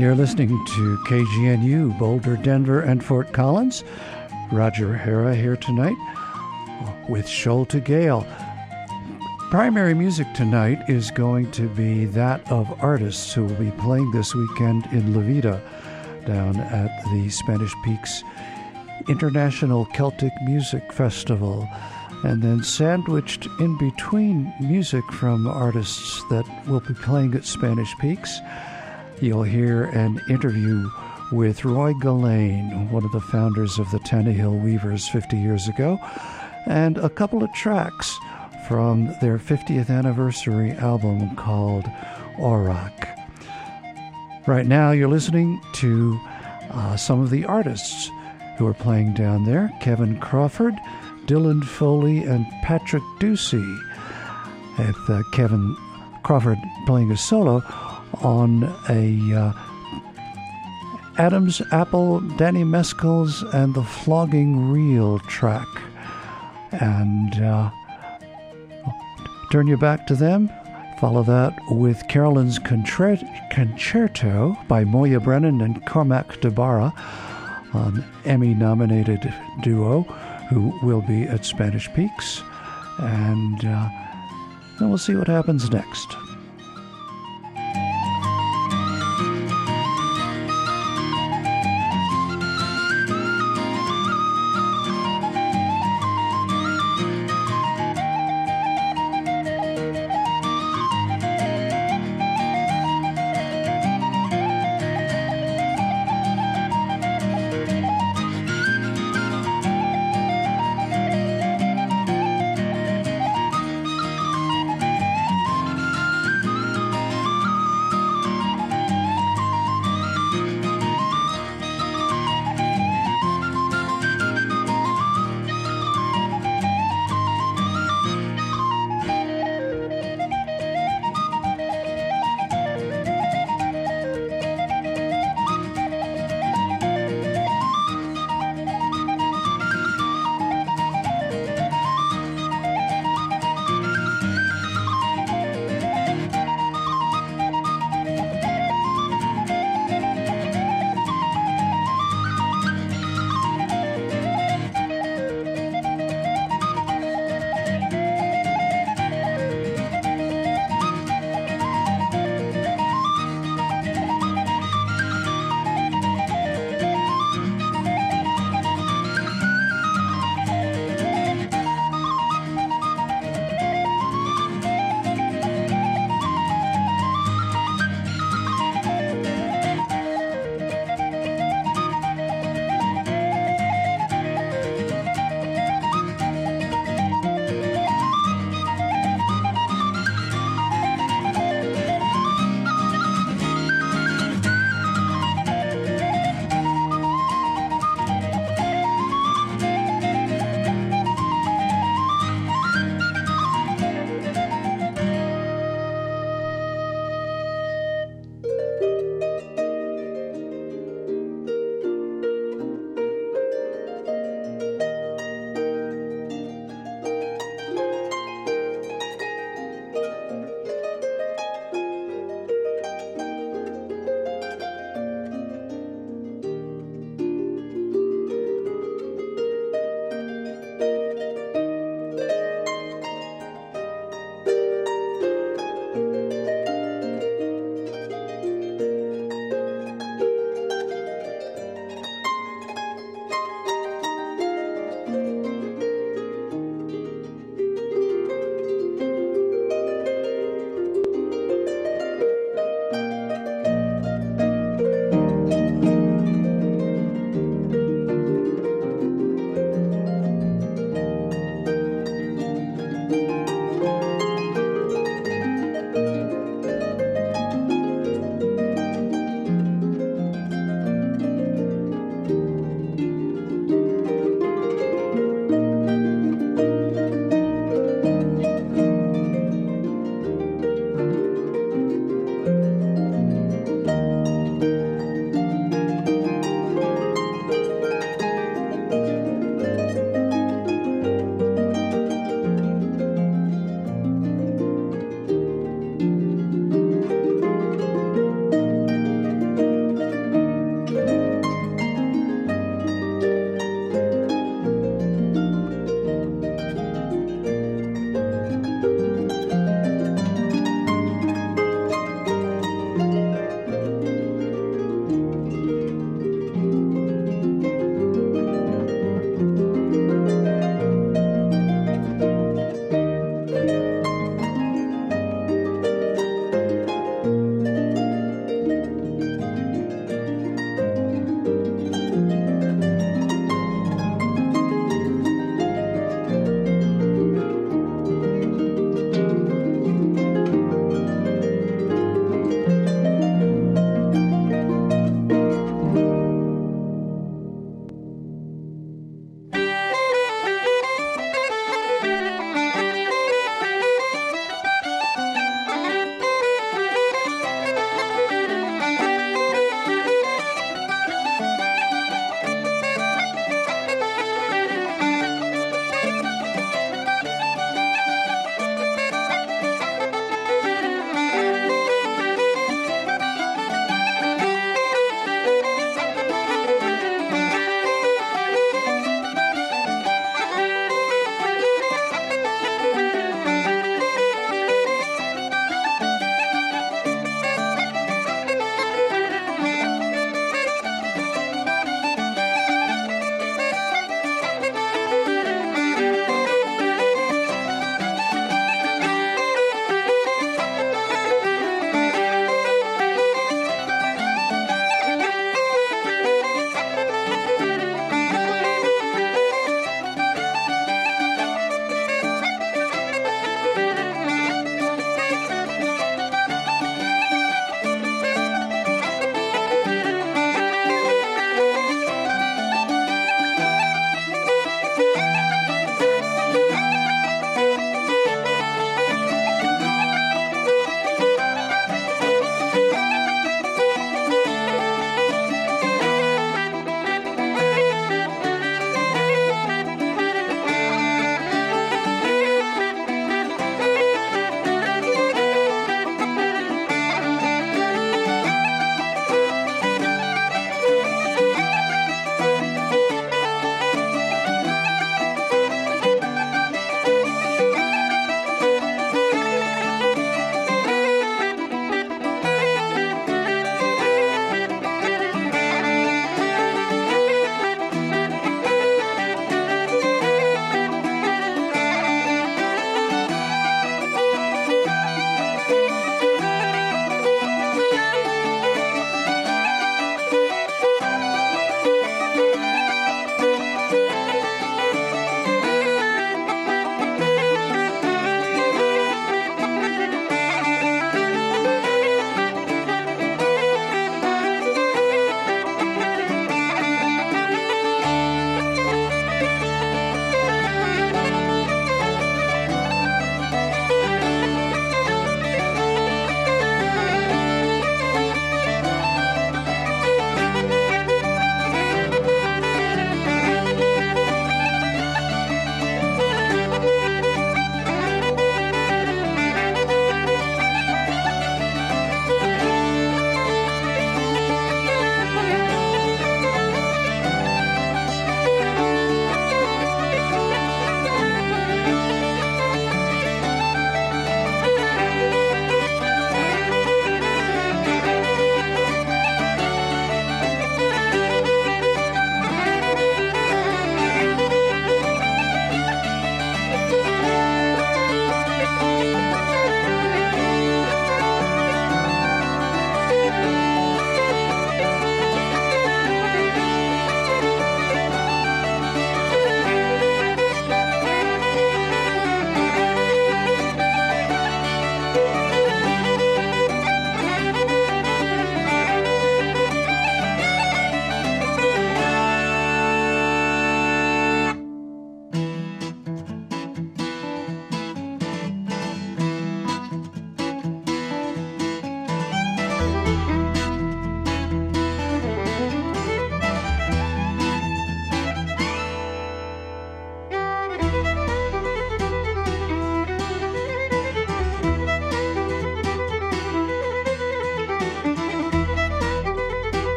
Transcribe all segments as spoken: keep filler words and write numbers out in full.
You're listening to K G N U, Boulder, Denver, and Fort Collins. Roger O'Hara here tonight with Sholta Gale. Primary music tonight is going to be that of artists who will be playing this weekend in La Vida down at the Spanish Peaks International Celtic Music Festival. And then sandwiched in between music from artists that will be playing at Spanish Peaks, you'll hear an interview with Roy Gillane, one of the founders of the Tannehill Weavers fifty years ago, and a couple of tracks from their fiftieth anniversary album called Auroch. Right now you're listening to uh, some of the artists who are playing down there: Kevin Crawford, Dylan Foley, and Patrick Ducey, with uh, Kevin Crawford playing a solo on a uh, Adam's Apple, Danny Mescals, and the Flogging Reel track. And uh, turn you back to them. Follow that with Carolyn's Concerto by Moya Brennan and Cormac DeBarra, an Emmy-nominated duo who will be at Spanish Peaks. And uh, then we'll see what happens next.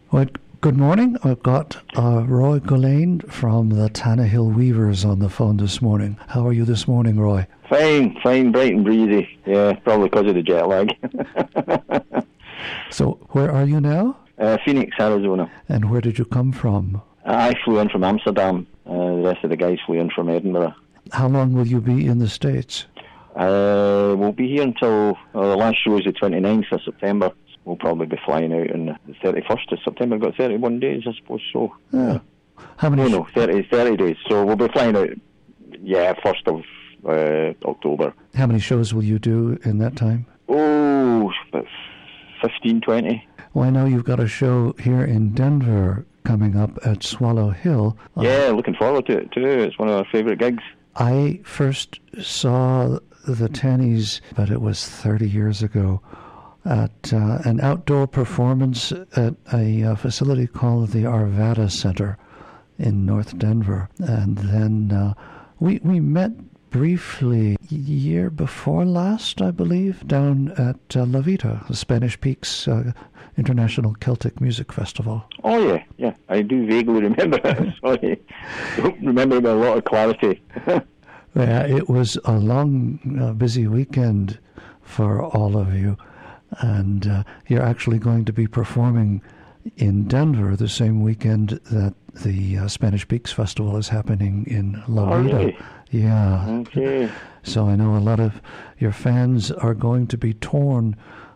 Well, good morning. I've got uh, Roy Gillane from the Tannahill Weavers on the phone this morning. How are you this morning, Roy? Fine, fine, bright and breezy. Yeah, probably because of the jet lag. So, where are you now? Uh, Phoenix, Arizona. And where did you come from? I flew in from Amsterdam. Uh, the rest of the guys flew in from Edinburgh. How long will you be in the States? Uh, we'll be here until uh, the last show is the twenty-ninth of September. We'll probably be flying out on the thirty-first of September. We've got thirty-one days, I suppose. So, yeah. How many? No, no, thirty, thirty days. So we'll be flying out. Yeah, first of uh, October. How many shows will you do in that time? Oh, about fifteen, twenty. Well, I know you've got a show here in Denver coming up at Swallow Hill. Yeah, uh, looking forward to it too. It's one of our favourite gigs. I first saw the Tannies, but it was thirty years ago, at uh, an outdoor performance at a uh, facility called the Arvada Center in North Denver. And then uh, we we met briefly year before last, I believe, down at uh, La Vita, the Spanish Peaks uh, International Celtic Music Festival. Oh, yeah, yeah. I do vaguely remember it. Sorry. I don't remember it with a lot of clarity. Yeah, it was a long, uh, busy weekend for all of you. And uh, you're actually going to be performing in Denver the same weekend that the uh, Spanish Peaks Festival is happening in La Oh, Vita. really? Yeah. Okay. So I know a lot of your fans are going to be torn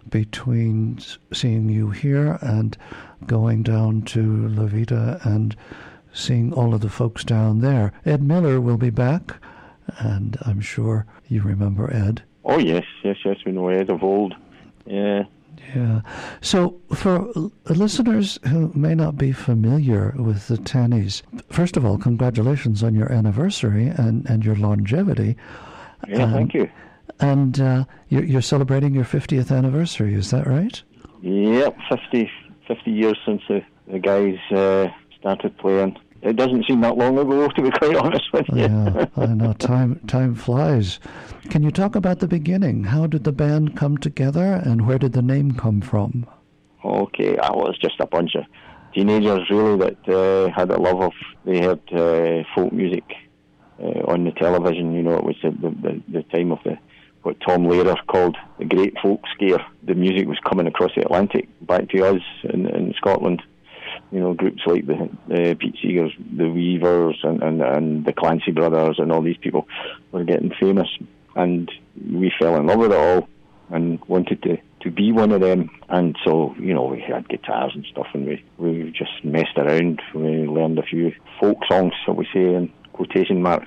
between seeing you here and going down to La Vita and seeing all of the folks down there. Ed Miller will be back, and I'm sure you remember Ed. Oh, yes, yes, yes, we know Ed of old. Yeah. Yeah. So for listeners who may not be familiar with the Tannies, first of all, congratulations on your anniversary and, and your longevity. Yeah, um, thank you. And uh, you're, you're celebrating your fiftieth anniversary, is that right? Yep, fifty, fifty years since the, the guys uh, started playing. It doesn't seem that long ago, to be quite honest with you. Yeah, I know. Time time flies. Can you talk about the beginning? How did the band come together, and where did the name come from? Okay, I was just a bunch of teenagers, really, that uh, had a love of, they had uh, folk music uh, on the television. You know, it was the, the, the time of the what Tom Lehrer called the Great Folk Scare. The music was coming across the Atlantic back to us in, in Scotland. You know, groups like the uh, Pete Seegers, the Weavers, and, and, and the Clancy Brothers, and all these people were getting famous. And we fell in love with it all and wanted to, to be one of them. And so, you know, we had guitars and stuff, and we, we just messed around. We learned a few folk songs, shall we say, in quotation marks.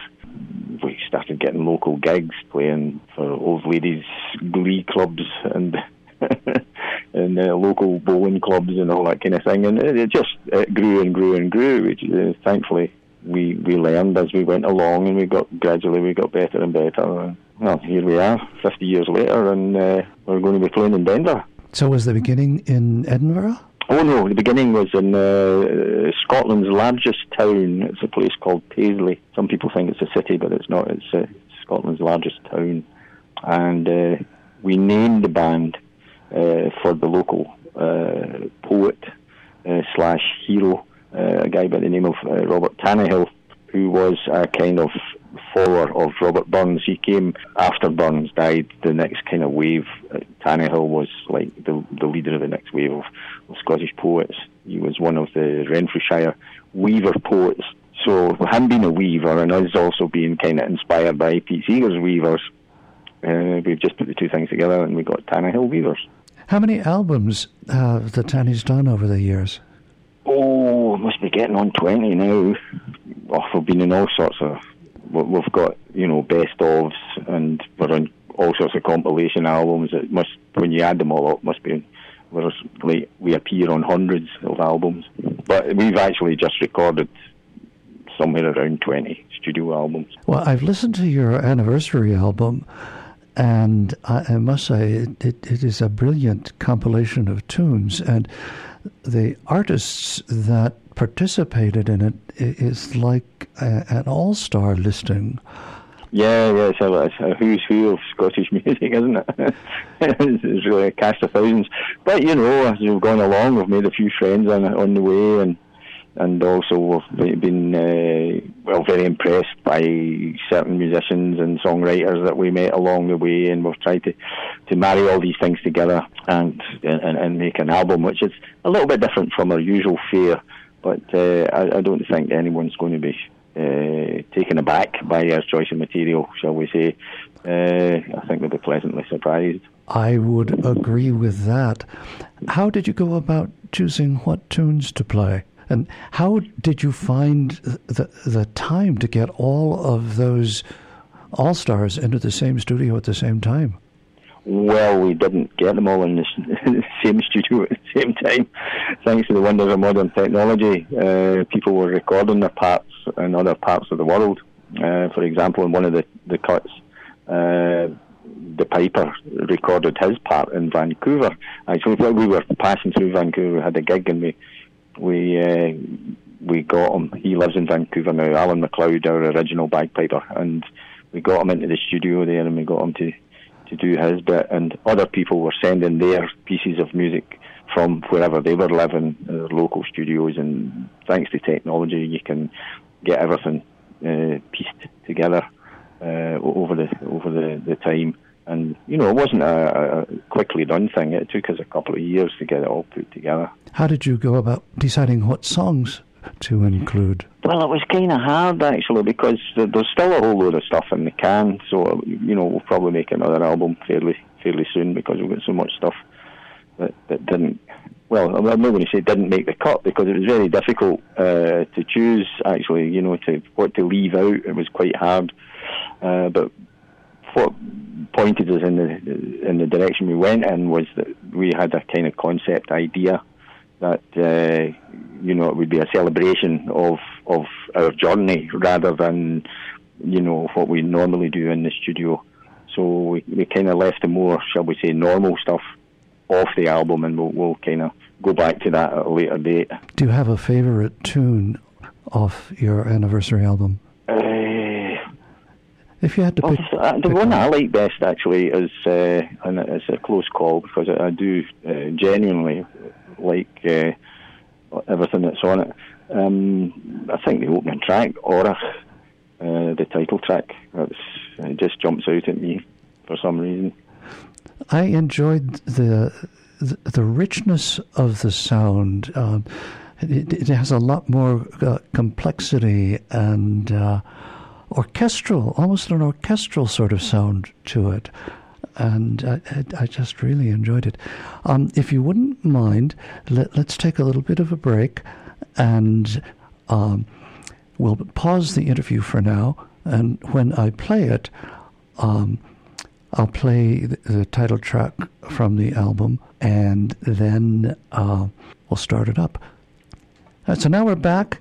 We started getting local gigs, playing for old ladies' glee clubs and and uh, local bowling clubs and all that kind of thing. And it, it just it grew and grew and grew. Which, uh, thankfully, we, we learned as we went along, and we got gradually we got better and better. And, well, here we are, fifty years later, and uh, we're going to be playing in Denver. So was the beginning in Edinburgh? Oh no, the beginning was in uh, Scotland's largest town. It's a place called Paisley. Some people think it's a city, but it's not. It's uh, Scotland's largest town. And uh, we named the band uh, for the local uh, poet uh, slash hero, uh, a guy by the name of uh, Robert Tannahill, who was a kind of follower of Robert Burns. He came after Burns died, the next kind of wave. Uh, Tannahill was like the, the leader of the next wave of, of Scottish poets. He was one of the Renfrewshire weaver poets. So him being a weaver and us also being kind of inspired by Pete Seeger's weavers, uh, we've just put the two things together and we got Tannahill Weavers. How many albums have the Tannies done over the years? Oh, must be getting on twenty now. Oh, we've been in all sorts of... We've got, you know, best ofs, and we're on all sorts of compilation albums. It must, when you add them all up, must be, we're like, we appear on hundreds of albums. But we've actually just recorded somewhere around twenty studio albums. Well, I've listened to your anniversary album, and I, I must say it, it, it is a brilliant compilation of tunes, and the artists that participated in it is like a, an all-star listing. Yeah, yeah, it's a, it's a who's who of Scottish music, isn't it? It's really a cast of thousands. But, you know, as we've gone along, we've made a few friends on, on the way, and and also we've been, uh, well, very impressed by certain musicians and songwriters that we met along the way, and we've tried to, to marry all these things together and, and, and make an album, which is a little bit different from our usual fare, but uh, I, I don't think anyone's going to be Uh, taken aback by our choice of material, shall we say. Uh, I think they'll be pleasantly surprised. I would agree with that. How did you go about choosing what tunes to play? And how did you find the, the time to get all of those all-stars into the same studio at the same time? Well, we didn't get them all in the same studio at the same time. Thanks to the wonders of modern technology, uh, people were recording their parts in other parts of the world. Uh, for example, in one of the, the cuts, uh, the piper recorded his part in Vancouver. Actually, while we were passing through Vancouver, we had a gig, and we we uh, we got him. He lives in Vancouver now, Alan McLeod, our original bagpiper, and we got him into the studio there, and we got him to to do his bit, and other people were sending their pieces of music from wherever they were living, uh, local studios, and thanks to technology you can get everything uh, pieced together uh, over the over the, the time. And, you know, it wasn't a, a quickly done thing. It took us a couple of years to get it all put together. How did you go about deciding what songs to include? Well, it was kind of hard, actually, because there's still a whole load of stuff in the can. So, you know, we'll probably make another album fairly fairly soon, because we've got so much stuff that, that didn't, well, I'm not going to say didn't make the cut, because it was very difficult uh, to choose, actually, you know, to what to leave out. It was quite hard. Uh, but what pointed us in the in the direction we went in was that we had a kind of concept idea that uh, you know, it would be a celebration of of our journey rather than, you know, what we normally do in the studio. So we, we kind of left the more, shall we say, normal stuff off the album, and we'll, we'll kind of go back to that at a later date. Do you have a favourite tune off your anniversary album? Uh, if you had to pick... Well, uh, the pick one one. I like best, actually, is, uh, and it's a close call, because I, I do uh, genuinely like uh, everything that's on it. Um, I think the opening track, Orach, uh, the title track, that's, it just jumps out at me for some reason. I enjoyed the the, the richness of the sound. Um, it, it has a lot more uh, complexity and uh, orchestral, almost an orchestral sort of sound to it. And I, I, I just really enjoyed it. Um, if you wouldn't mind, let, let's take a little bit of a break, and um, we'll pause the interview for now. And when I play it, um, I'll play the, the title track from the album, and then uh, we'll start it up. Uh, so now we're back.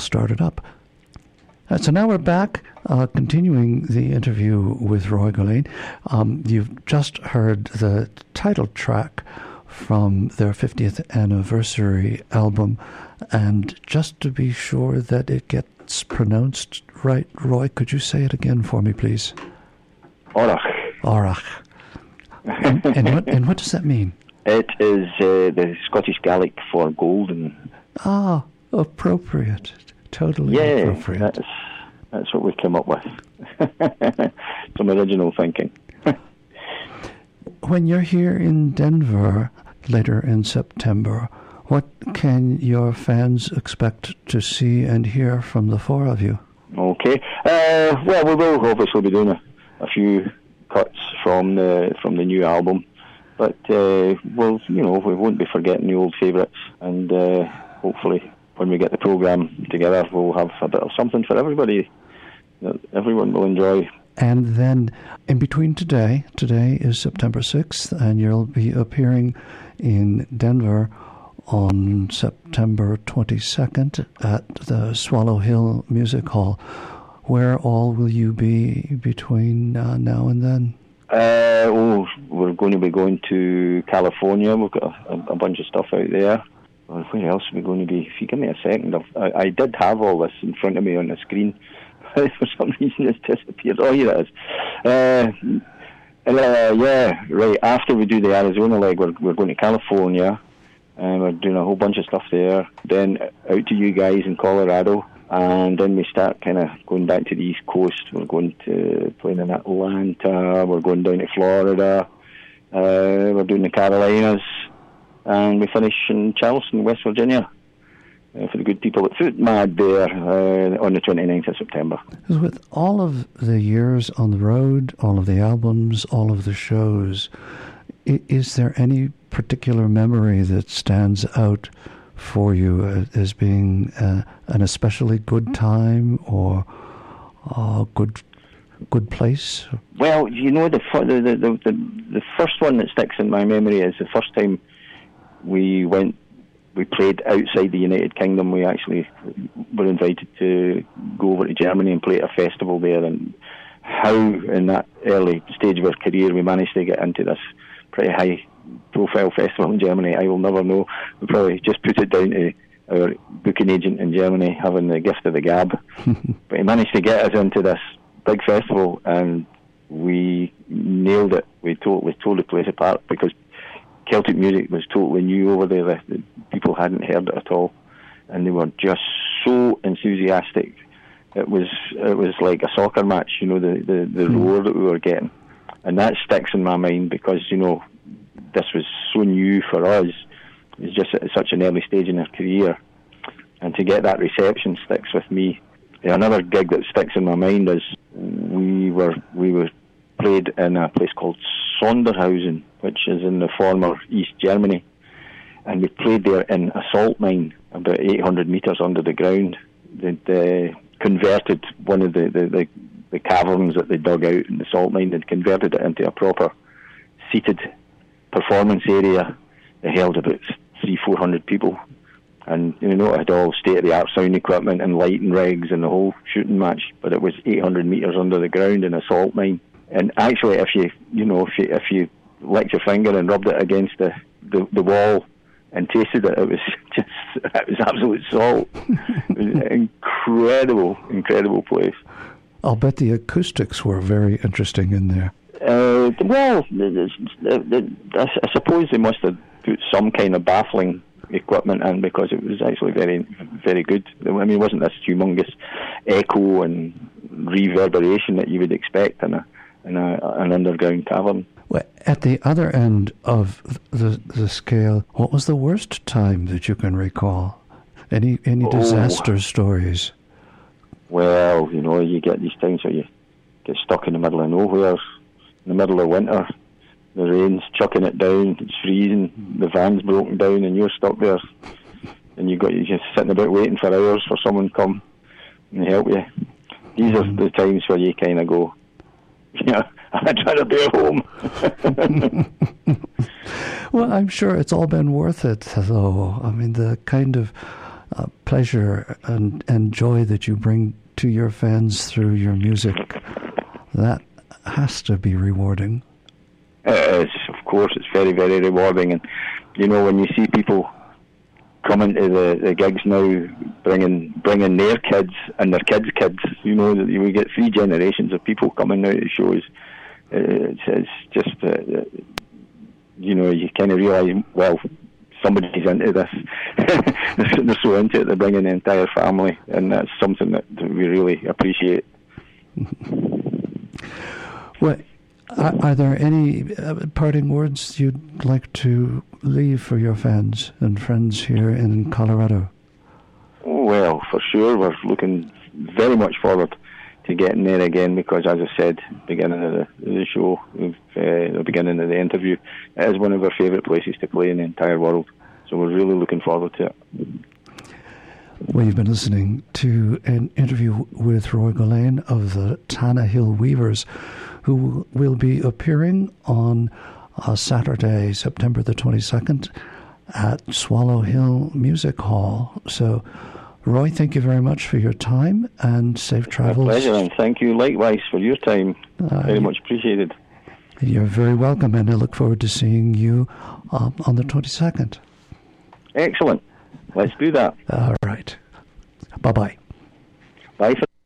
started up. Uh, so now we're back, uh, continuing the interview with Roy Gillane. Um, you've just heard the title track from their fiftieth anniversary album, and just to be sure that it gets pronounced right, Roy, could you say it again for me, please? Orach. Orach. and, and, what, and what does that mean? It is uh, the Scottish Gaelic for golden. Ah, appropriate. Totally yeah, appropriate. That's, that's what we came up with. Some original thinking. When you're here in Denver later in September, what can your fans expect to see and hear from the four of you? Okay. Uh, well, we will obviously be doing a, a few cuts from the from the new album, but uh, we'll, you know, we won't be forgetting the old favourites, and uh, hopefully, when we get the programme together, we'll have a bit of something for everybody that everyone will enjoy. And then, in between today, today is September sixth, and you'll be appearing in Denver on September twenty-second at the Swallow Hill Music Hall. Where all will you be between uh, now and then? Uh, oh, we're going to be going to California. We've got a, a bunch of stuff out there. Where else are we going to be? If you give me a second, I, I did have all this in front of me on the screen. For some reason it's disappeared. Oh, here it is. Uh, uh, yeah, right. After we do the Arizona leg, we're, we're going to California, and we're doing a whole bunch of stuff there. Then out to you guys in Colorado, and then we start kind of going back to the East Coast. We're going to playing in Atlanta. We're going down to Florida. Uh, we're doing the Carolinas. And we finish in Charleston, West Virginia, uh, for the good people at Foot Mad there uh, on the twenty-ninth of September. With all of the years on the road, all of the albums, all of the shows, I- is there any particular memory that stands out for you uh, as being uh, an especially good time or a good good place? Well, you know, the, the, the, the, the first one that sticks in my memory is the first time we went, we played outside the United Kingdom. We actually were invited to go over to Germany and play at a festival there, and how in that early stage of our career we managed to get into this pretty high profile festival in Germany, I will never know. We probably just put it down to our booking agent in Germany having the gift of the gab. But he managed to get us into this big festival, and we nailed it. We told, we tore the place apart because Celtic music was totally new over there. The, the people hadn't heard it at all, and they were just so enthusiastic. It was it was like a soccer match, you know, the, the, the mm. roar that we were getting. And that sticks in my mind because, you know, this was so new for us. It was just at such an early stage in our career. And to get that reception sticks with me. Another gig that sticks in my mind is we were we were played in a place called Sondershausen, which is in the former East Germany, and we played there in a salt mine about eight hundred metres under the ground. They'd uh, converted one of the, the, the, the caverns that they dug out in the salt mine, they'd converted it into a proper seated performance area. It held about three, four hundred people, and you know, it had all state-of-the-art sound equipment and lighting rigs and the whole shooting match, but it was eight hundred metres under the ground in a salt mine. And actually, if you, you know, if you, if you licked your finger and rubbed it against the, the, the wall and tasted it, it was just, it was absolute salt. It was an incredible, incredible place. I'll bet the acoustics were very interesting in there. Uh, well, I suppose they must have put some kind of baffling equipment in because it was actually very, very good. I mean, it wasn't this humongous echo and reverberation that you would expect in a in a, an underground cavern. Well, at the other end of the the scale, what was the worst time that you can recall? Any any disaster oh. stories? Well, you know, you get these times where you get stuck in the middle of nowhere, in the middle of winter. The rain's chucking it down, it's freezing, the van's broken down, and you're stuck there. And you got you just sitting about waiting for hours for someone to come and help you. These mm. are the times where you kind of go, yeah, I'd rather be at home. Well, I'm sure it's all been worth it, though. I mean, the kind of uh, pleasure and, and joy that you bring to your fans through your music. That has to be rewarding. It is, of course. It's very, very rewarding. And, you know, when you see people coming to the, the gigs now, bringing bringing their kids and their kids' kids, you know, that we get three generations of people coming now to shows. It's, it's just, uh, you know, you kind of realise, well, somebody's into this. They're so into it, they're bringing the entire family, and that's something that we really appreciate. Well, are, are there any uh, parting words you'd like to leave for your fans and friends here in Colorado? Well, for sure, we're looking very much forward to getting there again, because, as I said, beginning of the, the show, uh, the beginning of the interview, it is one of our favourite places to play in the entire world. So we're really looking forward to it. Well, you've been listening to an interview with Roy Gillane of the Tannahill Weavers, who will be appearing on uh, Saturday, September the twenty-second, at Swallow Hill Music Hall. So, Roy, thank you very much for your time, and safe travels. My pleasure, and thank you likewise for your time. Uh, very much appreciated. You're very welcome, and I look forward to seeing you uh, on the twenty-second. Excellent. Let's do that. All right. Bye-bye. Bye for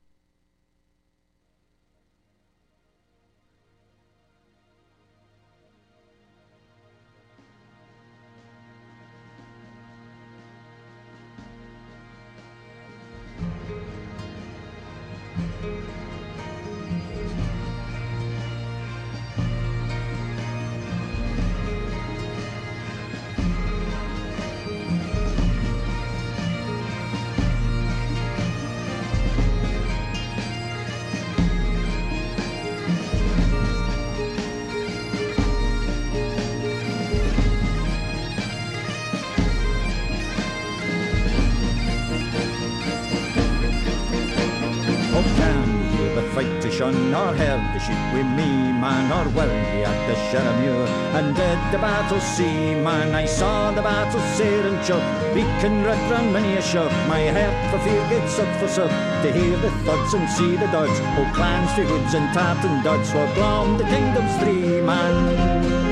nor heard the sheep with me, man, or were ye at the Shirramuir, and did the battle see, man? I saw the battle sair and chuck, beacon red ran many a shock. My heart for fear gets suck for suck, to hear the thuds and see the duds. Oh, clans for hoods and tartan duds, for Glom the kingdom's three, man.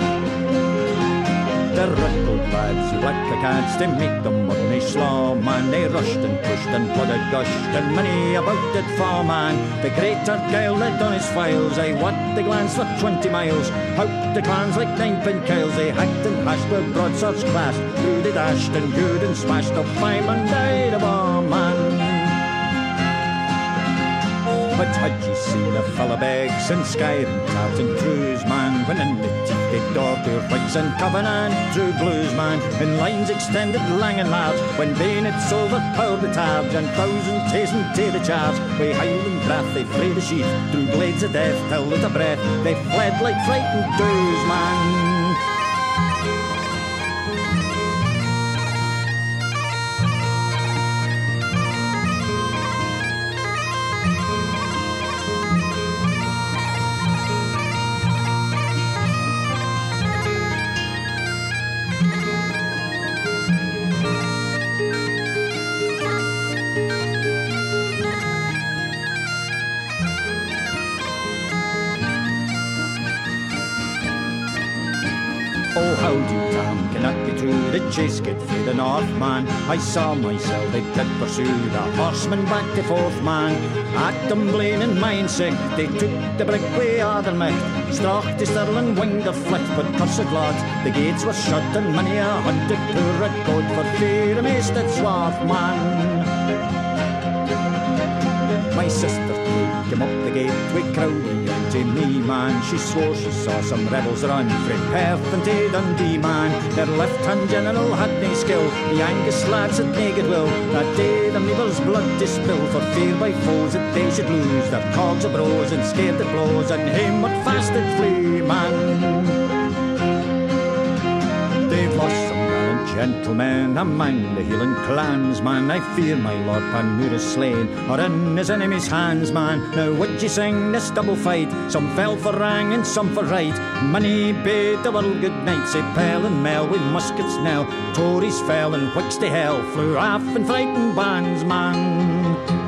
The rickled lads, like the cats, they make them money slaw, man. They rushed and pushed and blooded gushed, and many about did fall, man. The great Argyle led on his files, I wat the glans for twenty miles. Out the clans like ninepin coils, they hacked and hashed with broadswords clashed. Through they dashed and hewed and smashed, up five and died of all, man. But had ye seen a fella begs and Skyrim tartan crews, man, when in the teeth they dog their whites and Covenant true blues, man, in lines extended lang and large, when bayonets overpowered the tabs, and thousands hastened to the charge. Wi' Highland wrath they frayed the sheath, through blades of death till with a breath they fled like frightened doos, man. Oh, howdy, Tom, cannot be true, the chase get through the north, man. I saw myself, they did pursue the horsemen back and forth, man. At them and mine sick, they took the brickway Ardermich. Strach the Stirling winged the flit, but cursed lot, the gates were shut, and many a hunted poor at God for fear of masted swarth, man. My sister came up the gate with Crowley and to me, man. She swore she saw some rebels run frae Perth and to Dundee, man. Their left-hand general had nae skill, the Angus lads had nae goodwill. That day the Meebles blood to spill, for fear by foes that they should lose their cogs of bros and scared the blows, and him what fasted flee, man. They've lost some gallant gentlemen among the Hieland clans, man, I fear my Lord Panmure is slain, or in his enemy's hands, man. Now would ye sing this double fight? Some fell for wrang and some for right. Many bade the world good night, say pell and mell with muskets knell. Tories fell and Whigs to hell flew off in frightened bands, man.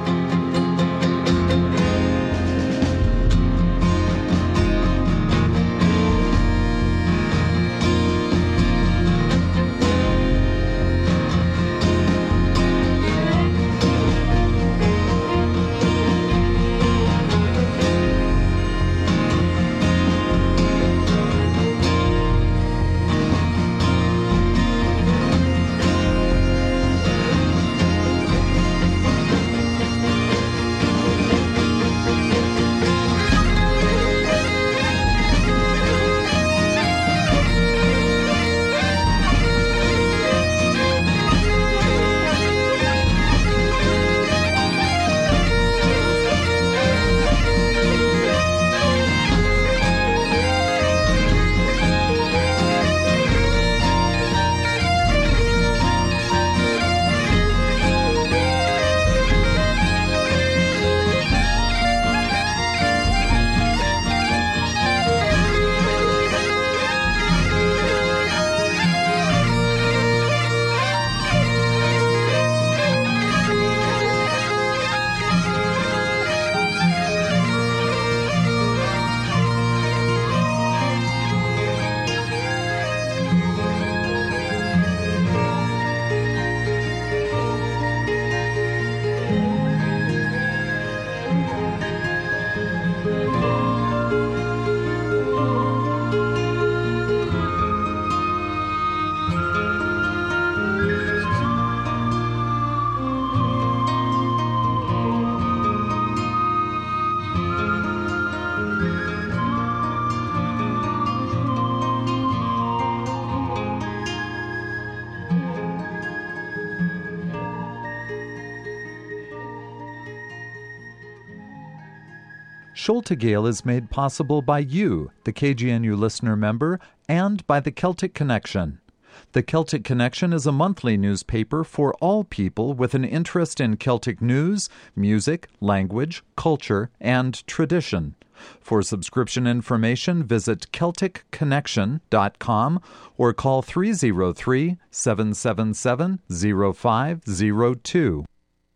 Sholto Gale is made possible by you, the K G N U listener member, and by the Celtic Connection. The Celtic Connection is a monthly newspaper for all people with an interest in Celtic news, music, language, culture, and tradition. For subscription information, visit Celtic Connection dot com or call three oh three, seven seven seven, oh five oh two.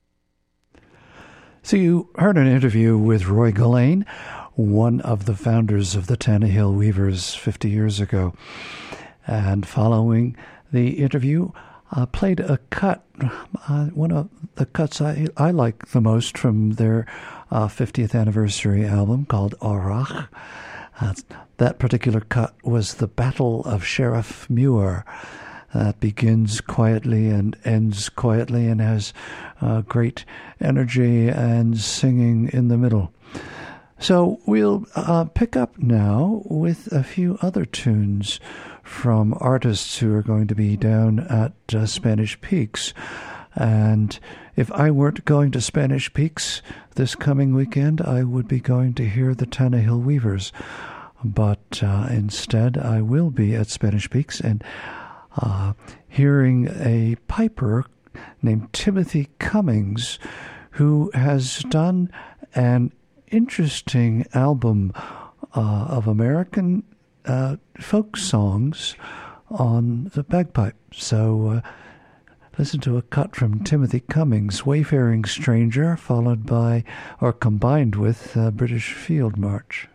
So you heard an interview with Roy Gillane, one of the founders of the Tannahill Weavers fifty years ago. And following the interview, I uh, played a cut, uh, one of the cuts I, I like the most from their uh, fiftieth anniversary album called Orach. Uh, that particular cut was The Battle of Sheriff Muir. That begins quietly and ends quietly and has uh, great energy and singing in the middle. So we'll uh, pick up now with a few other tunes from artists who are going to be down at uh, Spanish Peaks. And if I weren't going to Spanish Peaks this coming weekend, I would be going to hear the Tannahill Weavers. But uh, instead, I will be at Spanish Peaks and uh, hearing a piper named Timothy Cummings, who has done an interesting album uh, of American uh, folk songs on the bagpipe. So uh, listen to a cut from Timothy Cummings, Wayfaring Stranger, followed by, or combined with, uh, British Field March.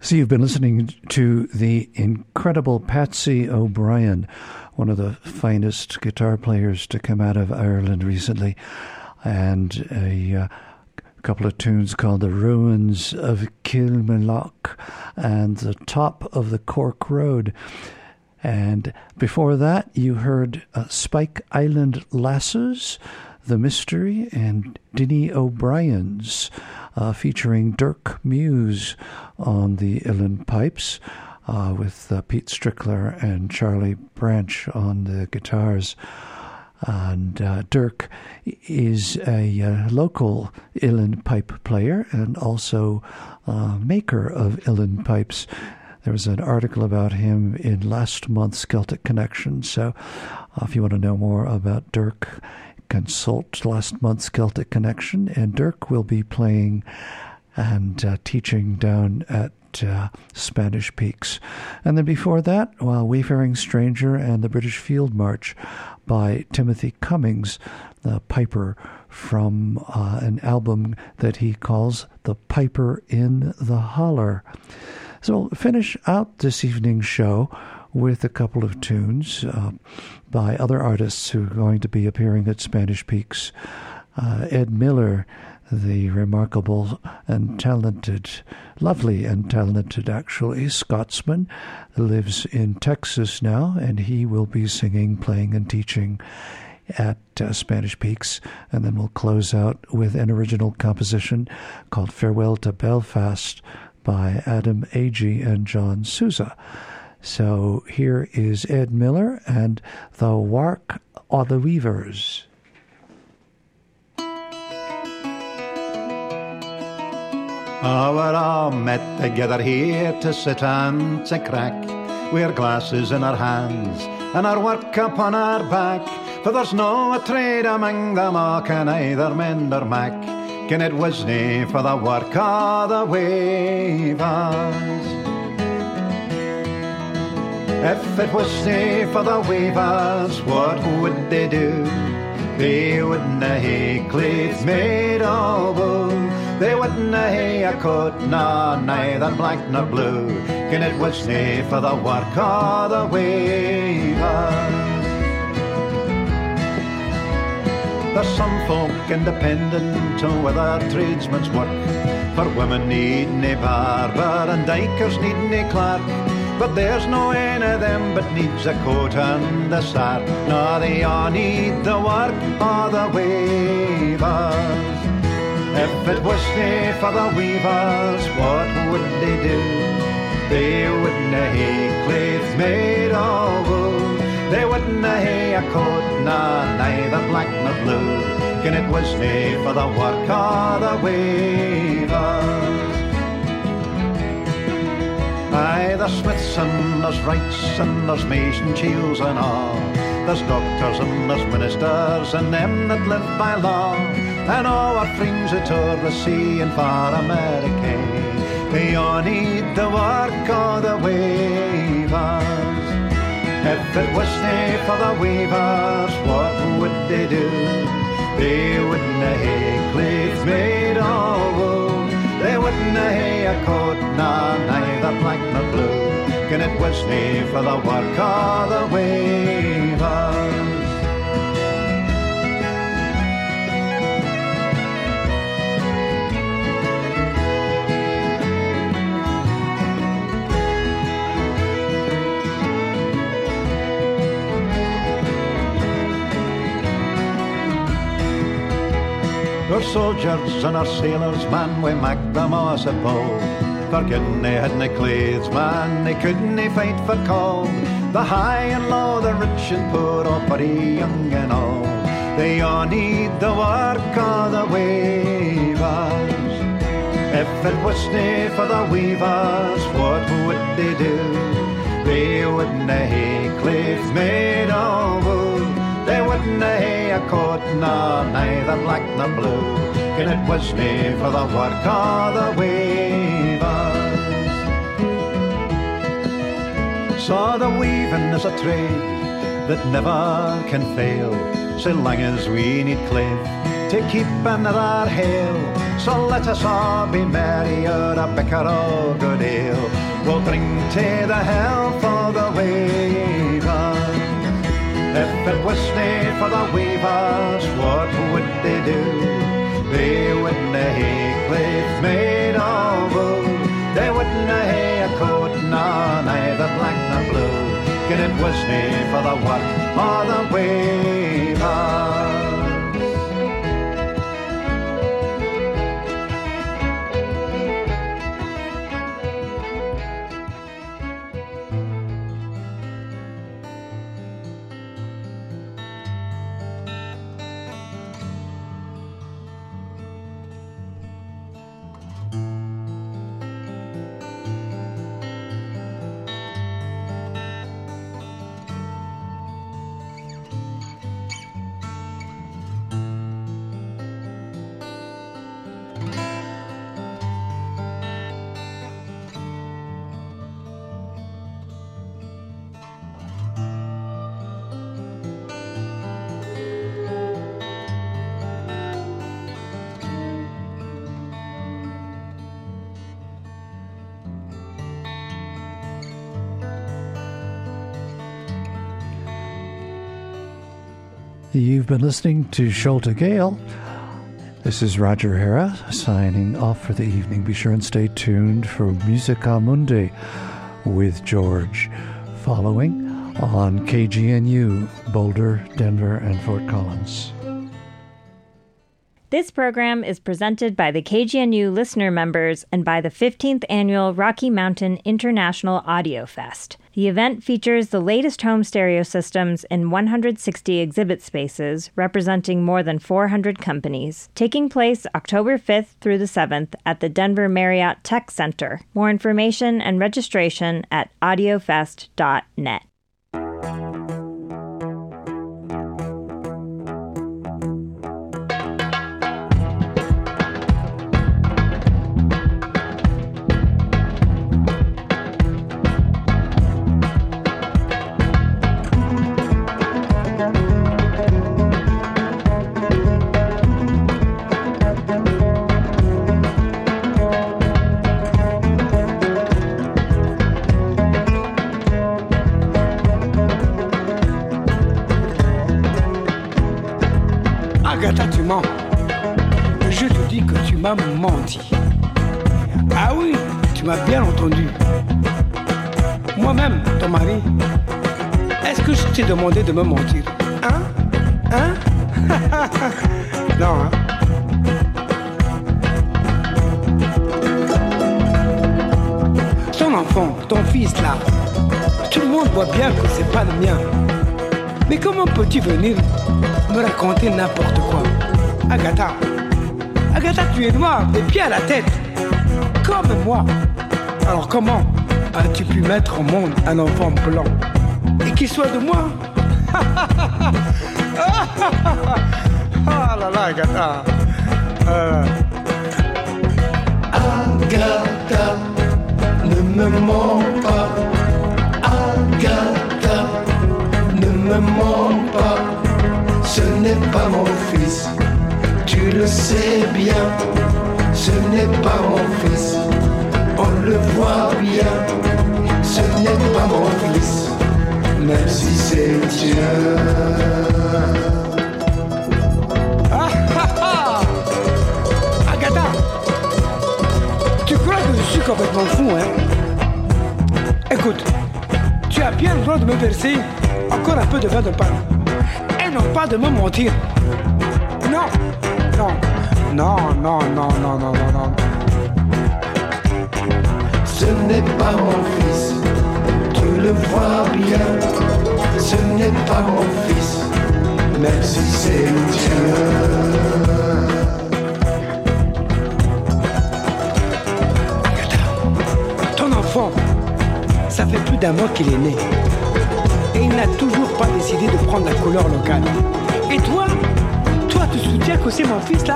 So you've been listening to the incredible Patsy O'Brien, one of the finest guitar players to come out of Ireland recently, and a uh, couple of tunes called The Ruins of Kilmallock and The Top of the Cork Road. And before that, you heard uh, Spike Island Lasses, The Mystery, and Dinny O'Brien's, uh, featuring Dirk Muse on the uilleann pipes, uh, with uh, Pete Strickler and Charlie Branch on the guitars. And uh, Dirk is a uh, local uilleann pipe player and also uh, maker of uilleann pipes. There was an article about him in last month's Celtic Connection, so uh, if you want to know more about Dirk, consult last month's Celtic Connection, and Dirk will be playing and uh, teaching down at uh, Spanish Peaks. And then before that, well, Wayfaring Stranger and the British Field March by Timothy Cummings, the piper from uh, an album that he calls The Piper in the Holler. So we'll finish out this evening's show with a couple of tunes uh, by other artists who are going to be appearing at Spanish Peaks. Uh, Ed Miller, the remarkable and talented, lovely and talented actually, Scotsman, lives in Texas now, and he will be singing, playing, and teaching at uh, Spanish Peaks. And then we'll close out with an original composition called Farewell to Belfast by Adam Agee and John Sousa. So here is Ed Miller and The Wark o' the Weavers. Oh, we're all met together here to sit and to crack, with glasses in our hands and our work upon our back. For there's no a trade among them all can either mend or mack, can it wasna for the work o' the weavers. If it wasna for the weavers, what would they do? They wouldna hae clothes made of wool, they wouldna hae a coat, no, neither black nor blue, can it wasna for the work o' the weavers. There's some folk independent with their tradesmen's work, for women need nae barber and dykers need nae clerk, but there's no one of them but needs a coat and a sark. No, they all need the work o' the weavers. If it wasna for the weavers, what would they do? They wouldna hae clothes made of wool, they wouldna hae a coat, no, neither black nor blue, can it wasna for the work o' the weavers. Aye, there's smiths and there's wrights and there's mason chiels and all, there's doctors and there's ministers and them that live by law, and all our friends that tour the sea and far America, they all need the work o' the weavers. If it wasna for the weavers, what would they do? They wouldna hae clothes made of wool, they wouldna hae a coat, no, neither black nor blue, can it wasna for the work o' the weavers. Our soldiers and our sailors, man, we mak them all so bold, for gin they had nae clothes, man, they couldn't fight for cold. The high and low, the rich and poor, all body, young and old, they all need the work o' the weavers. If it wasna for the weavers, what would they do? They wouldna hae clothes made of wool, they wouldna hae a coat, no, neither black nor blue, can it wasna for the work o' the weavers. So the weaving is a trade that never can fail, so long as we need clave to keep another hail. So let us all be merry o'er a bicker o' good ale, will drink to the health of the weavers. If it wasn't for the weavers, what would they do? They wouldn't have clothes made of wool. They wouldn't have a coat, nor neither black nor blue. And it wasn't for the work of the weavers. You've been listening to Sholto Gale. This is Roger Hera signing off for the evening. Be sure and stay tuned for Musica Mundi with George, following on K G N U, Boulder, Denver, and Fort Collins. This program is presented by the K G N U listener members and by the fifteenth Annual Rocky Mountain International Audio Fest. The event features the latest home stereo systems in one hundred sixty exhibit spaces representing more than four hundred companies, taking place October fifth through the seventh at the Denver Marriott Tech Center. More information and registration at audiofest dot net. Agatha, tu mens. Je te dis que tu m'as menti. Ah oui, tu m'as bien entendu. Moi-même, ton mari, est-ce que je t'ai demandé de me mentir? Hein? Hein? Non, hein? Ton enfant, ton fils là, tout le monde voit bien que c'est pas le mien. Mais comment peux-tu venir me raconter n'importe quoi? Agatha, Agatha, tu es noire, des pieds à la tête, comme moi. Alors comment as-tu pu mettre au monde un enfant blanc et qu'il soit de moi? Ah là là, Agatha. Euh... Agatha, ne me mens pas. Agatha, ne me mens pas. Ce n'est pas mon fils, tu le sais bien. Ce n'est pas mon fils, on le voit bien. Ce n'est pas mon fils, même si c'est Dieu. Ah ah ah! Agatha, tu crois que je suis complètement fou, hein? Écoute, tu as bien le droit de me verser encore un peu de vin de pain. Et non pas de me mentir. Non, non, non, non, non, non, non, non, non. Ce n'est pas mon fils, tu le vois bien. Ce n'est pas mon fils, même si c'est Dieu. Agatha, ton enfant, ça fait plus d'un mois qu'il est né. Et il n'a toujours pas décidé de prendre la couleur locale. Et toi, toi, tu soutiens que c'est mon fils, là?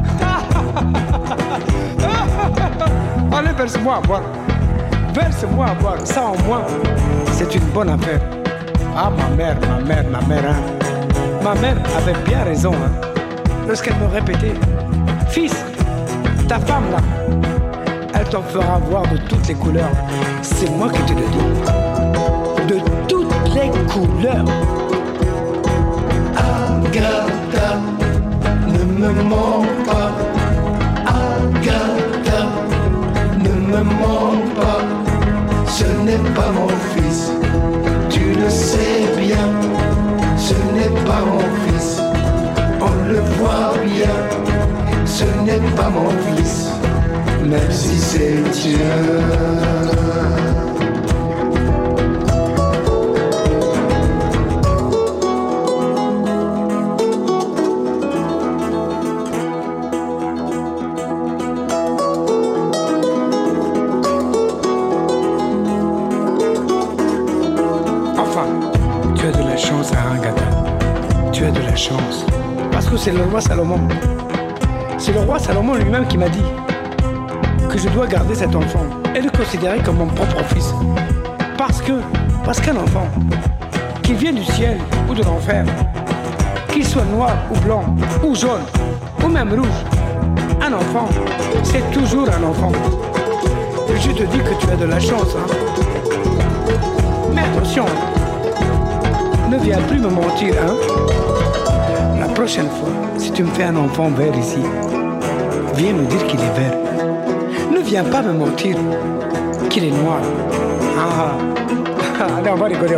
Allez, verse-moi à boire. Verse-moi à boire. Ça, au moins, c'est une bonne affaire. Ah, ma mère, ma mère, ma mère, hein. Ma mère avait bien raison, hein, lorsqu'elle me répétait: fils, ta femme, là, Elle t'en fera voir de toutes les couleurs. C'est moi qui te le dis. De toutes les couleurs. Agatha, ne me mens pas. Agatha, ne me mens pas. Ce n'est pas mon fils, tu le sais bien. Ce n'est pas mon fils, on le voit bien. Ce n'est pas mon fils, même si c'est le tien. Parce que c'est le roi Salomon. C'est le roi Salomon lui-même qui m'a dit que je dois garder cet enfant et le considérer comme mon propre fils. Parce que, parce qu'un enfant, qu'il vienne du ciel ou de l'enfer, qu'il soit noir ou blanc, ou jaune, ou même rouge, un enfant, c'est toujours un enfant. Et je te dis que tu as de la chance, hein. Mais attention, ne viens plus me mentir, hein. La prochaine fois, si tu me fais un enfant vert ici, viens me dire qu'il est vert. Ne viens pas me mentir qu'il est noir. Ah, ah. Allez, on va rigoler.